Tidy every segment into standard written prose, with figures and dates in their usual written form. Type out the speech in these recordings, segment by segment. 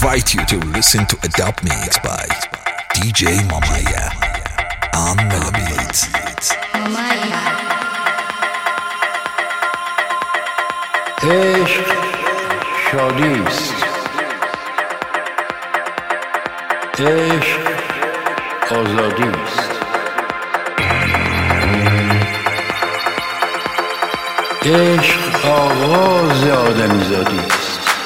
invite you to listen to a dub mix by DJ Mamaya on Melody. عشق شادی است، عشق آزادی است، عشق آغاز آدمیزادی است.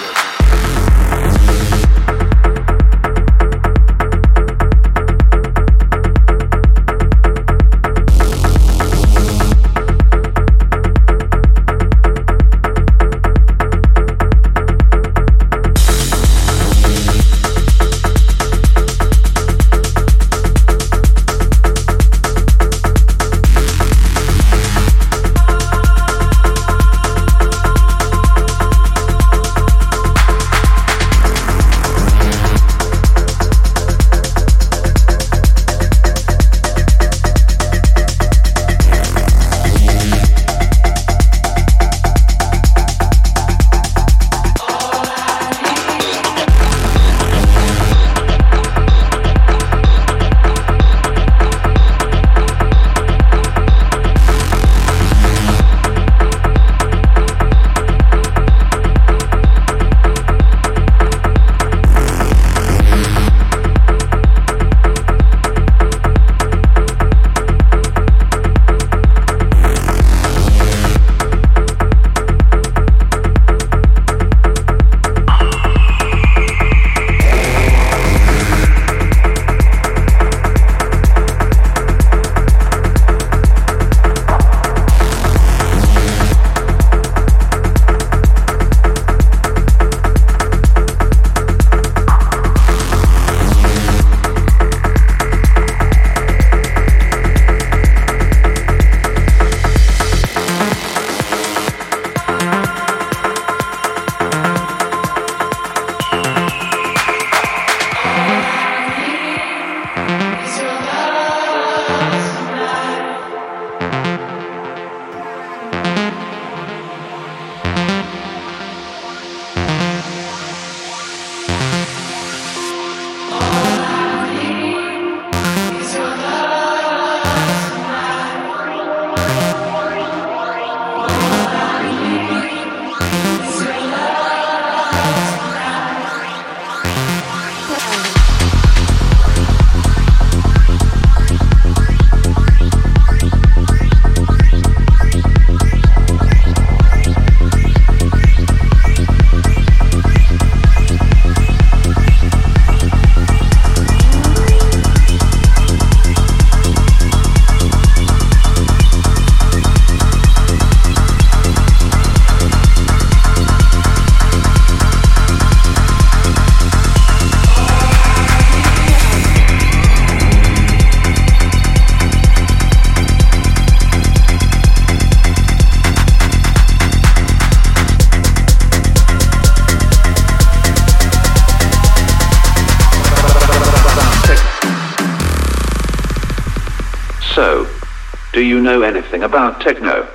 So, do you know anything about techno?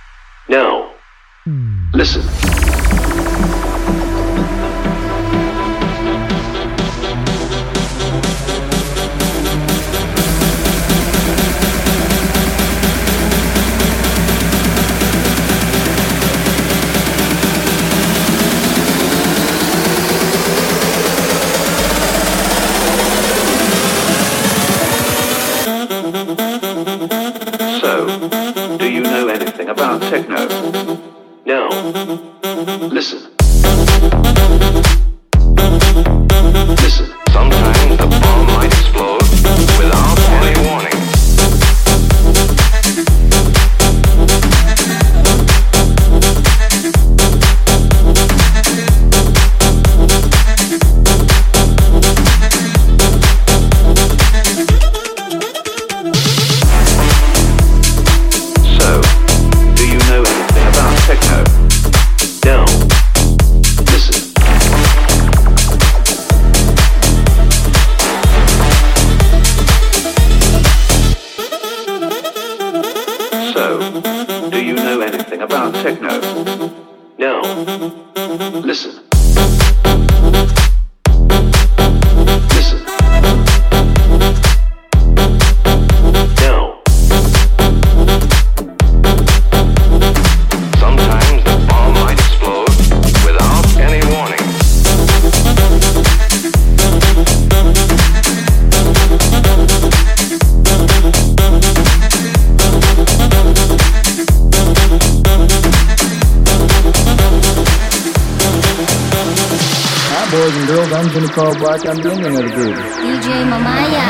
No. Listen. Do you know anything about techno? No. Listen. Listen. Sometimes the bomb might explode without any warning. About techno? No. Listen. boys and girls, I'm Jimmy Carl Black. I'm the Indian of the group. DJ Mamaya.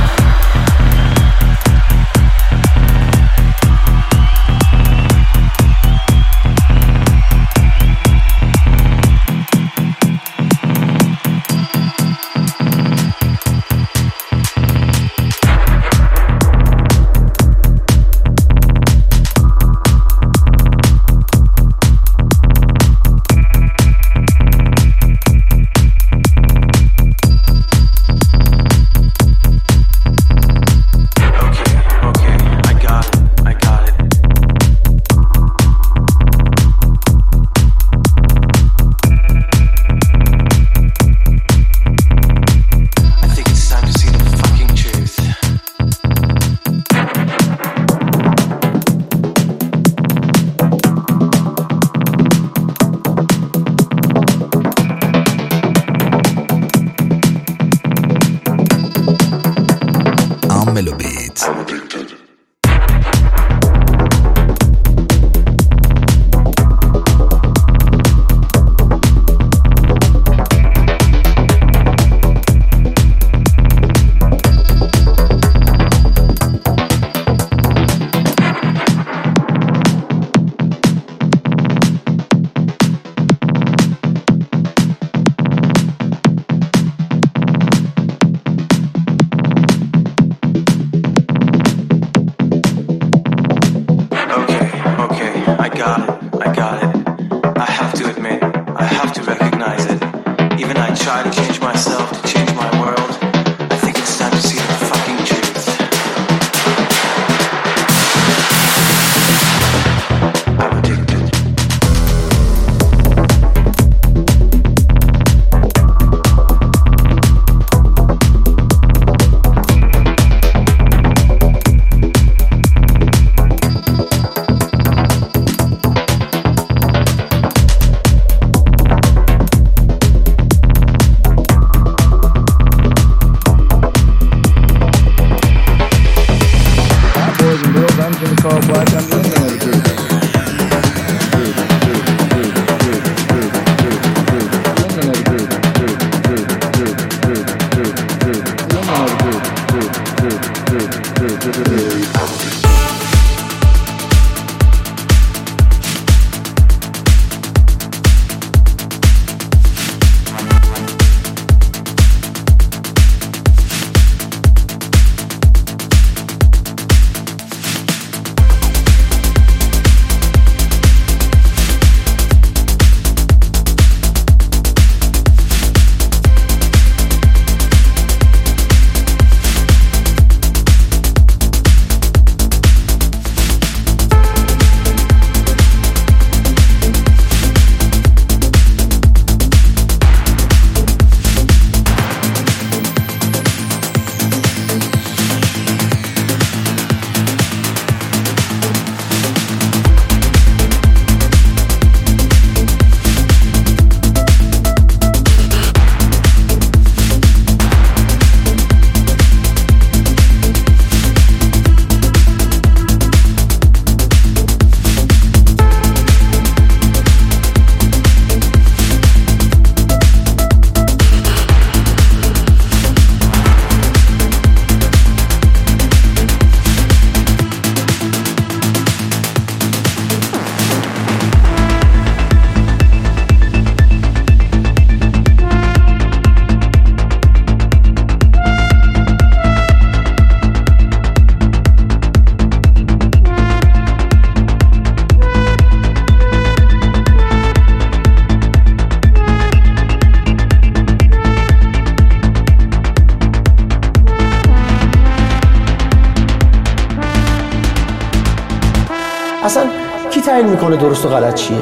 اصلا کی تعیین میکنه درست و غلط چیه؟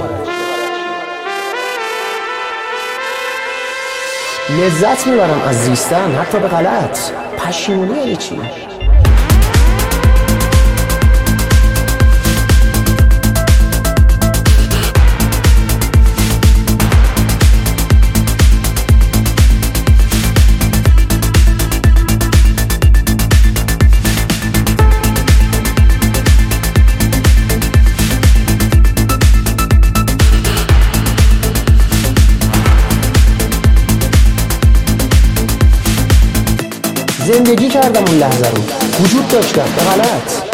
لذت میبرم از زیستن حتی به غلط. پشیمونی یعنی چی؟ زندگی کردم اون لحظه رو، وجود داشتم به غلط.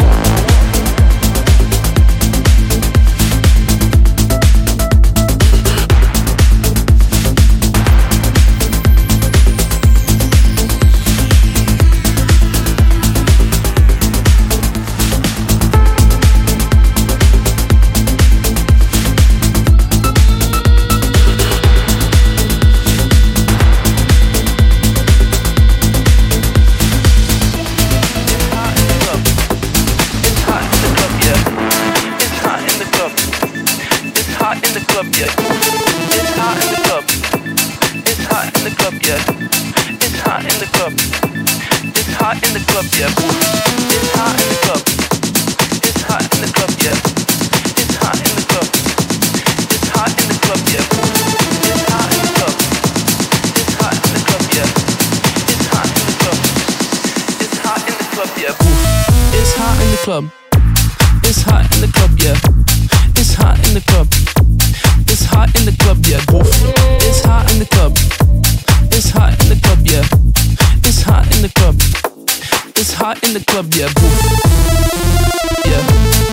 Club. It's hot in the club, yeah. It's hot in the club. It's hot in the club, yeah. It's hot in the club. It's hot in the club, yeah. It's hot in the club. It's hot in the club, yeah. Yeah.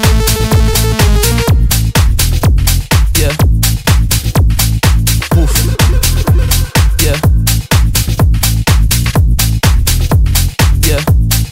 Yeah. Yeah. Yeah.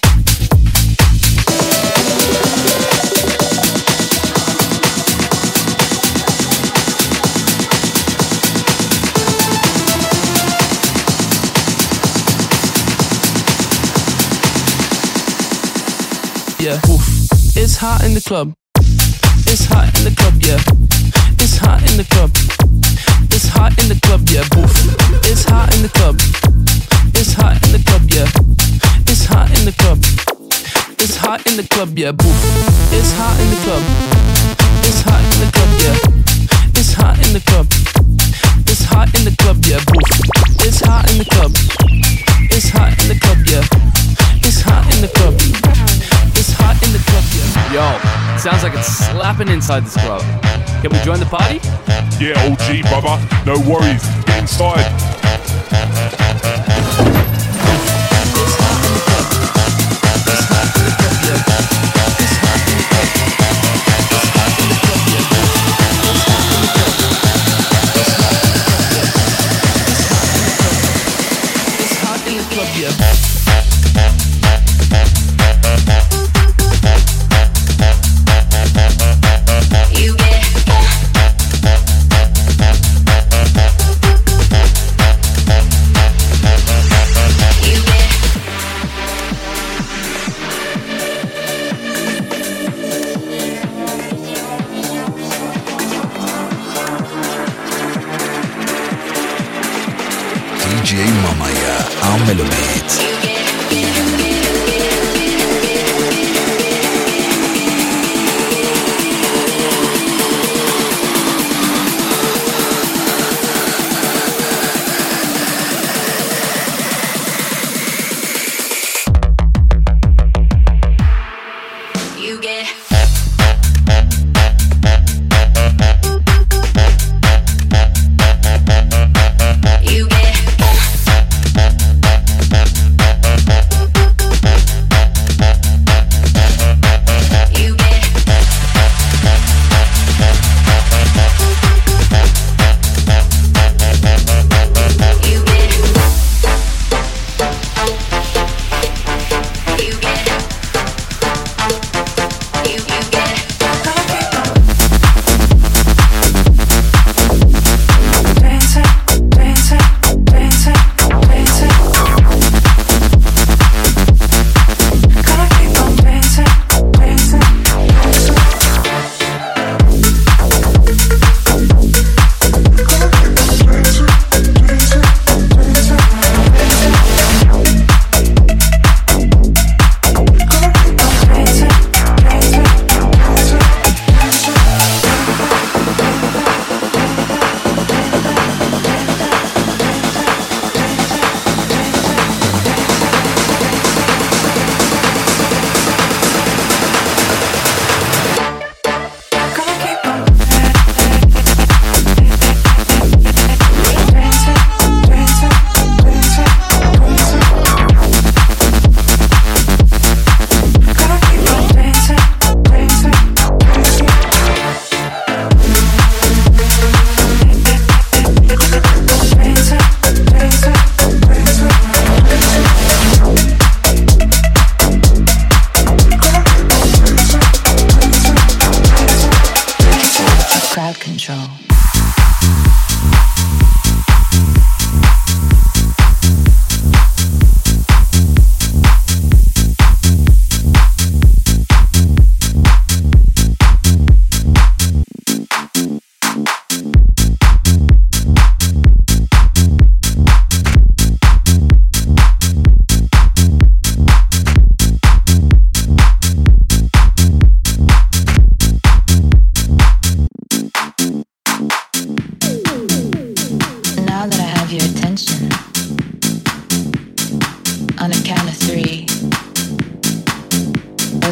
Yeah, it's hot in the club. It's hot in the club, yeah. It's hot in the club. It's hot in the club, yeah. It's hot in the club. It's hot in the club, yeah. It's hot in the club. It's hot in the club, yeah. It's hot in the club. It's hot in the club, yeah. It's hot in the club. It's hot in the club, yeah. It's hot in the club. It's hot in the club, yeah. It's hot in the club. It's hot in the club, yeah. Yo, sounds like it's slapping inside this club. Can we join the party? Yeah, OG, brother. No worries. Get inside. DJ Mamaya on Melobit.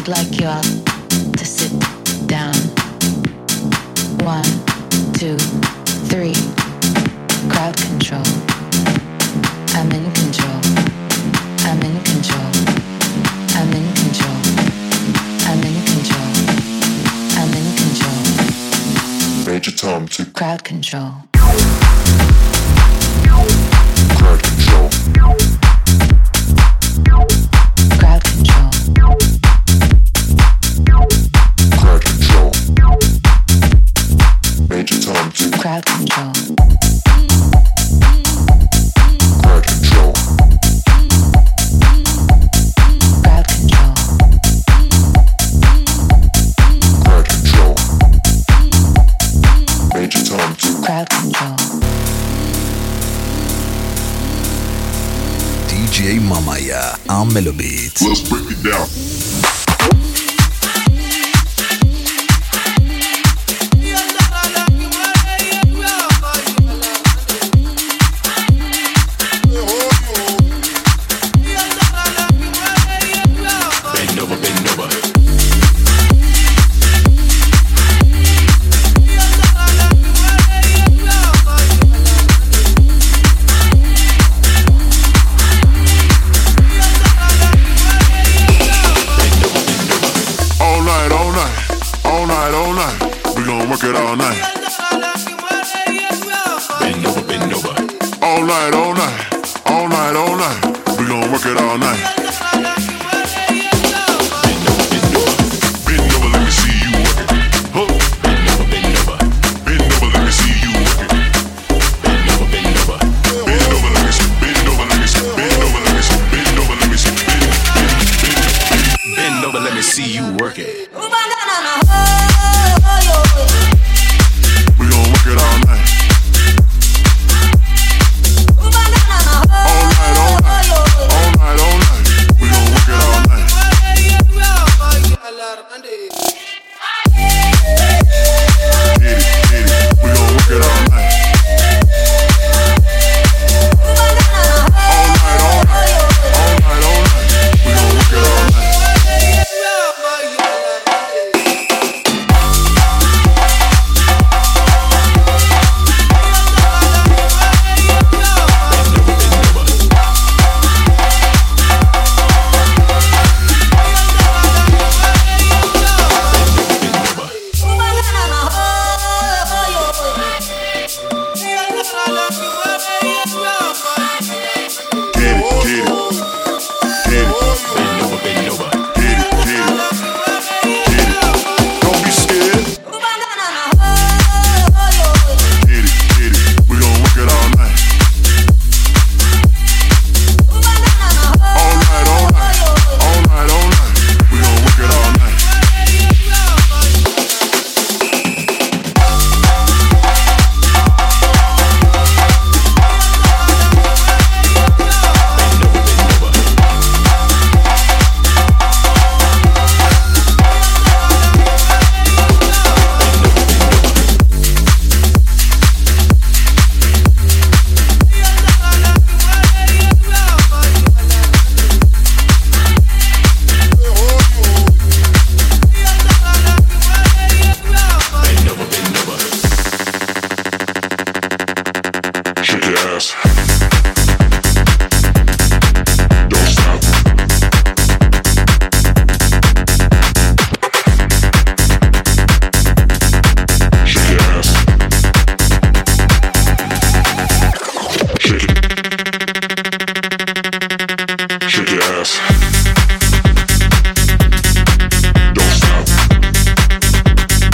I'd like you all to sit down. 1, 2, 3. Crowd control. I'm in control. I'm in control. I'm in control. I'm in control. I'm in control. Major Tom to crowd control. Crowd control. Crowd control. Crowd control. Major Tom to crowd control. Crowd control. Crowd control. Crowd control. Major Tom to crowd control. DJ Mamaya on Mellow Beats. Let's break it down.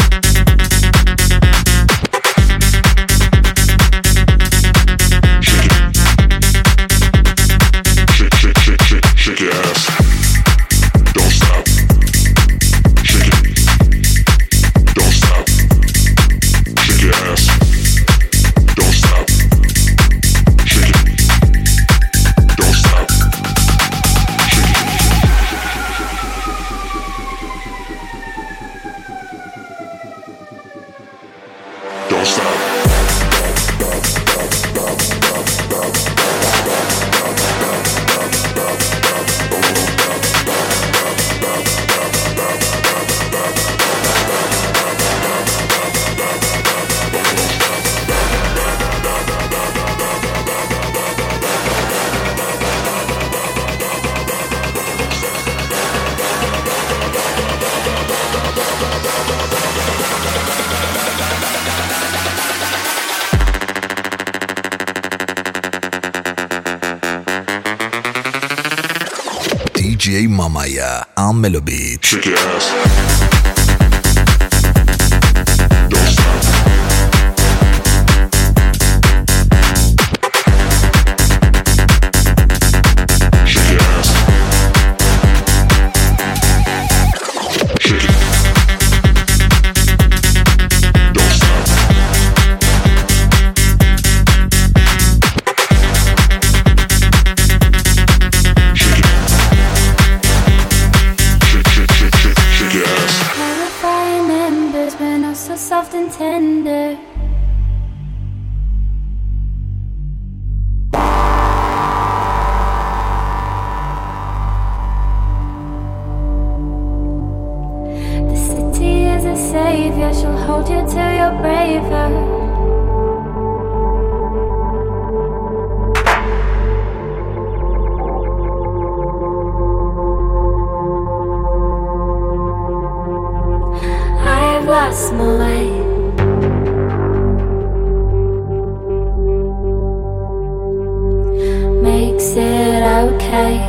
Shake DJ Mamaya on Mellow Beats. Shake your ass. Don't stop. Shake your ass. Shake it. Don't stop. Shake it. Shake your ass. Terrifying embers burn us so soft and tender. The city is a savior, she'll hold you till you're braver. I've lost my way. Makes it okay.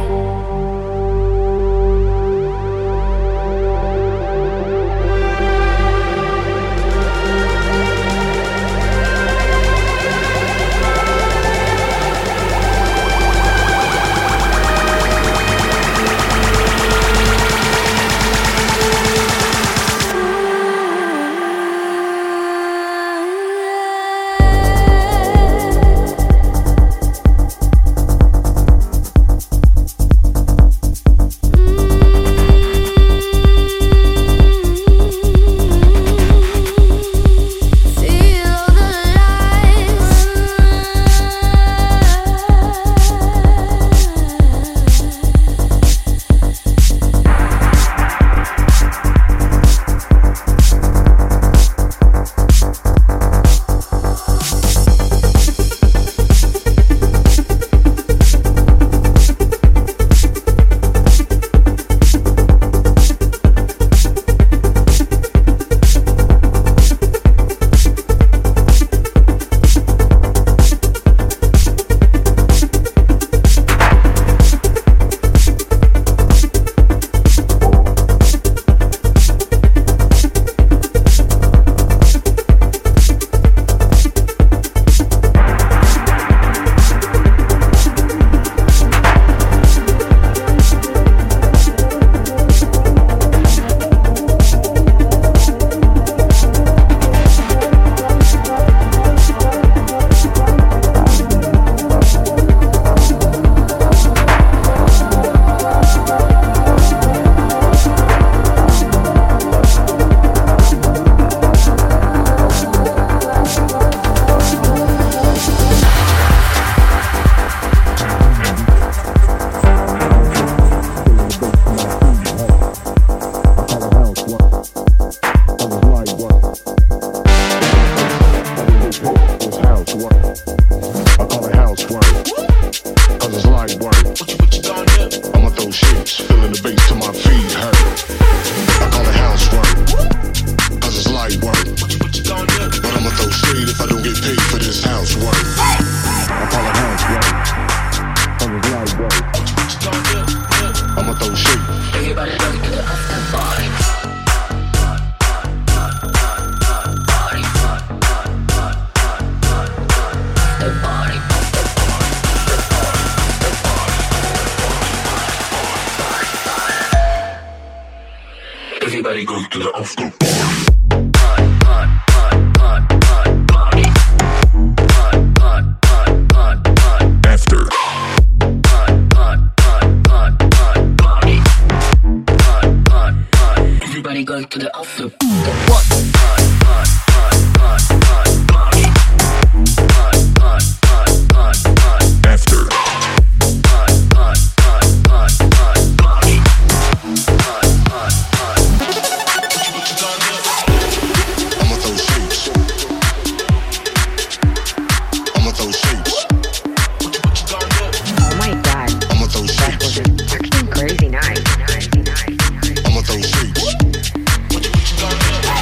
Everybody go to the after Everybody go to the after. Crazy night. I'ma throw shapes.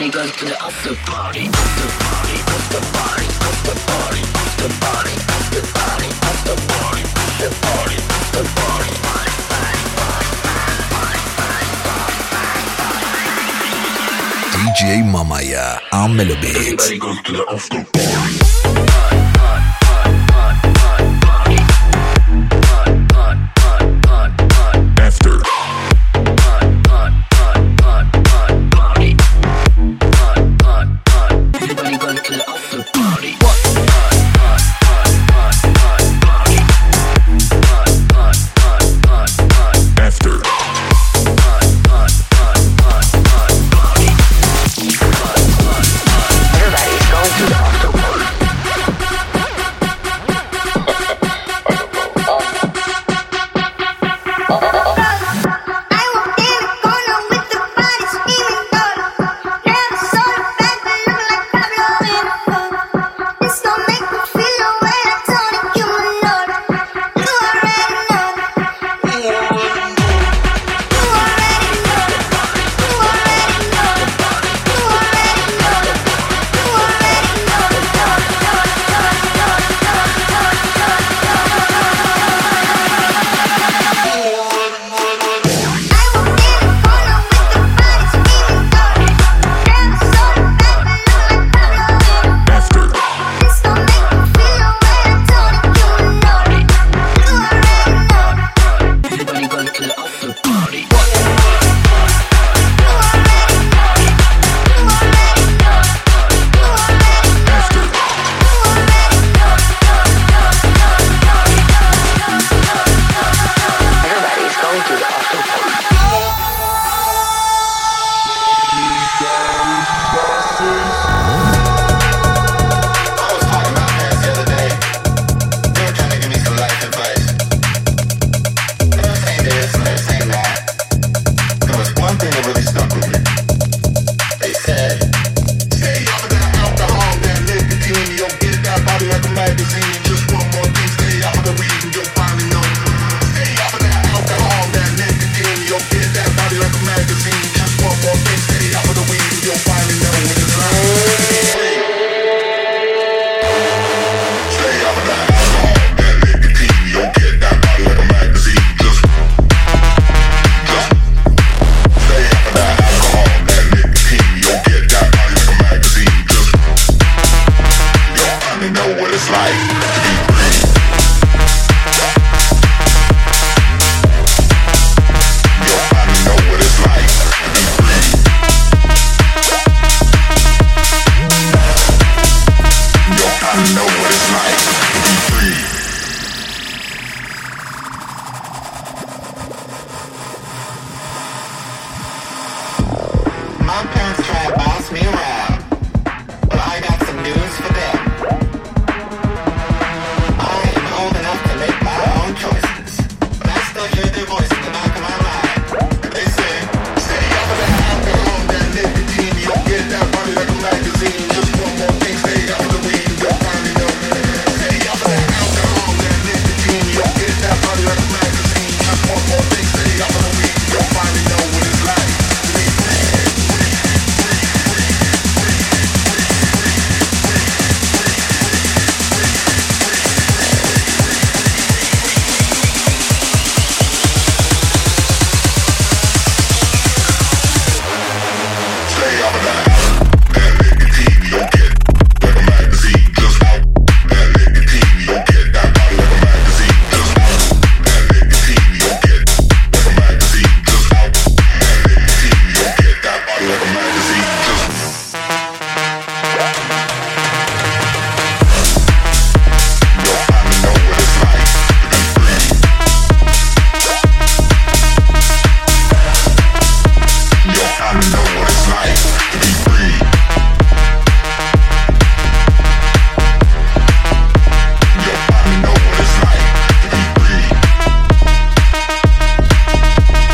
goes to the after party, after party, after party, after party, after party, after party, after party, after party, after party. DJ Mamaya on Mellow Beats. Everybody goes to the after party.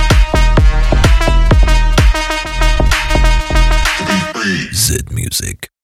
Z Music.